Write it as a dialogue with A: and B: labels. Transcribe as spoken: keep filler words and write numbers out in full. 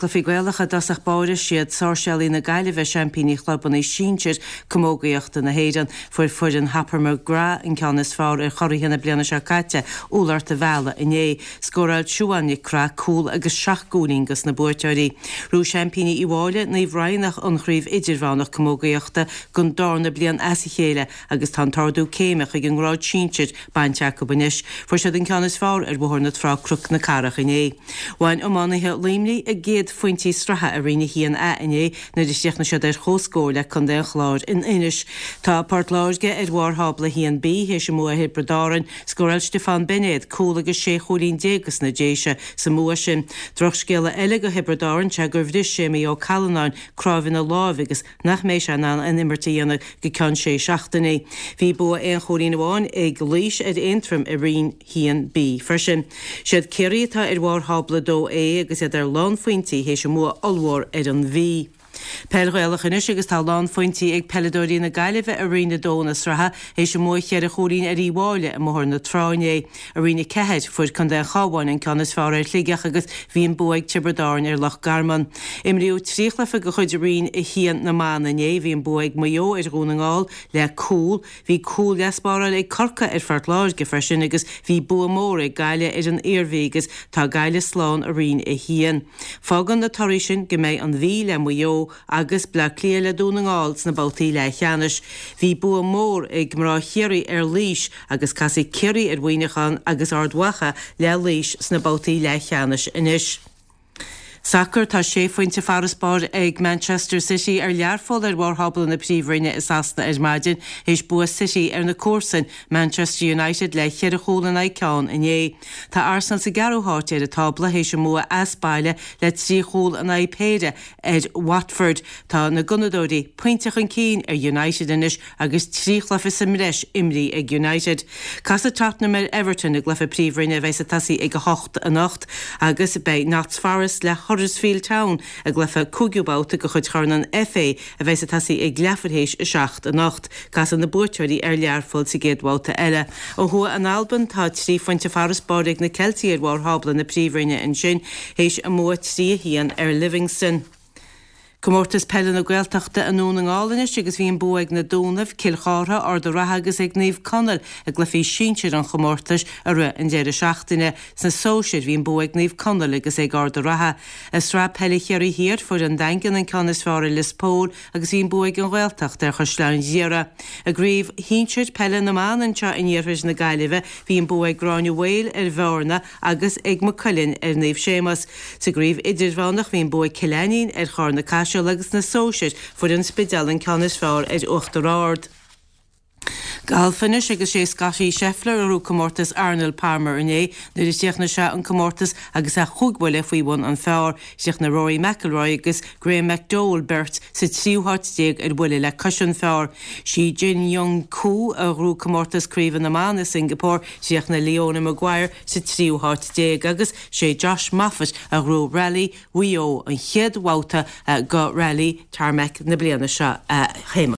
A: glyfi gwelach a dasach bawr siad sorsel in a gaile ve champini chlubban i síntir cymógaíocht na héiran fuair fuair an hapar gra in canis fawr ar chorí hena bliana se caite úlart a bhela in é scóráil siúanni cra cúl agus seachgúningus na buirteirí. Rú champini i bháile na bhrainach an chríomh idirhánach cymógaíochta gon darna blian as i chéile agus tá tardú céimeach ag an gráid síntir bainteach go banis fuair siad an canis fawr ar bhórna frá cruc na carach in é. Bhain ománathe límlí a géad fointí stratha a rina hían a in é na disteach na siad ar chóscóla chun den chláir in inis. Tá páirt láirge ar bhór habla hían bí héis sem mua hebredárin scórail Stefan Benéad cúl agus sé cholín dégus na déise sa mua sin. Droch scéile eile go hebredárin te gur bhdis sé mé ó Callanáin crábhin a láh agus nach mééis an an in immertíanana go ceann sé seachtainna. Bhí bua éon cholín bháin ag líis ar intrim a rion hían bí. Freisin siad céiritá ar bhór habla dó é agus iad ar lán faointí héis sem mua olmhór ar an bhí. Pelghilach inis agus tá lán fointí ag peladóí na gaiileh a rina dónas ratha é sem mó chear a choín ar íháile a mór na tráiné a rina cehead fuair chun den chaháin in canas fáir ar lígeach agus bhíon buig tiberdáin ar Loch Garman. Imriú tríchlefa go chuid rin i hían na mána né bhíon buig maio ar rúnaáil le cúl, hí cúl gaspára le corca ar fartláir go freisin agus bhí bu mór ag gaile ar an éirvégus tá gaile slán a rin i hían. Fágan na tarí sin go méid an bhí le maio agus bla cléile dúnaáils na baltaí le cheannis. Bhí bu mór ag mrá chéirí ar líis agus casí céirí ar bhaoinechan agus ardhacha le líis sna baltaí le cheannis inis. Sacr tá sé fointe farasbáir ag Manchester City ar learfol ar bhór habla na príomhrinne is asna ar maidin éis bua City ar na córsan Manchester United le cheir a chólan ag ceann in é. Tá Arsenal sa garúthart ar a tabla héis sem mua asbáile le trí chól an ipéide ar Watford. Tá na gunadóirí pointeach an cín ar United inis agus tríchlafa sa mreis imrí ag United. Cas a Tottenham ar Everton ag glefa príomhrinne bheits a tasí ag a hocht a nacht agus bei Notts Forest le Huddersfield Town a glefa cúgiúbáta go chuid charnan F A a bheits a tasí ag glefarhéis a seacht a nacht cas an na búirteirí ar learfol sa géadháilta eile. Ó thua an Alban tá trí fointe farasbáir ag na Celtaí ar bhór habla na príomhrinne in sin héis a mua trí hían ar Livingston. Comórtas pellan a gweilteachta an nún an gálanis agus bhíon buig na dúnamh cilchátha ar do ratha agus ag níomh conal a glufaí síntir an chomórtas a ru in déire seachtaine san sóisiid bhíon buig níomh conal agus ag ar do ratha. Is rá pelle chéirí hir fuair an daingan an canas fearra Lispól agus bhíon buig an gweilteachta ar chuslein díara. A gríomh híntir pellan na man an teo in dhéirfis na gaiileh bhíon buig gráinne Whale ar bhharna agus ag McCullin ar níomh sémas. Sa gríomh idirhánach bhíon buig Cileanín ar charna cais agus na sóisiid fuair an spidal an canas fearr ar uachtar ard. Galfanis agus sé Scotty Scheffler arú comórtas Arnold Palmer in é, nuair is teach na se an comórtas agus a chugbhile faoibun an fearr seach na Rory McIlroy agus Graham McDowell Bert sa tríúthart déag ar bhuile le cushion fearr. Si Jin Young Koo arú comórtas críomhan na man na Singapore seach na Leona Maguire sa tríúthart déag agus sé Josh Moffat arú rally Rio an chiad wauta go rally tarmec na bliana se a chéime.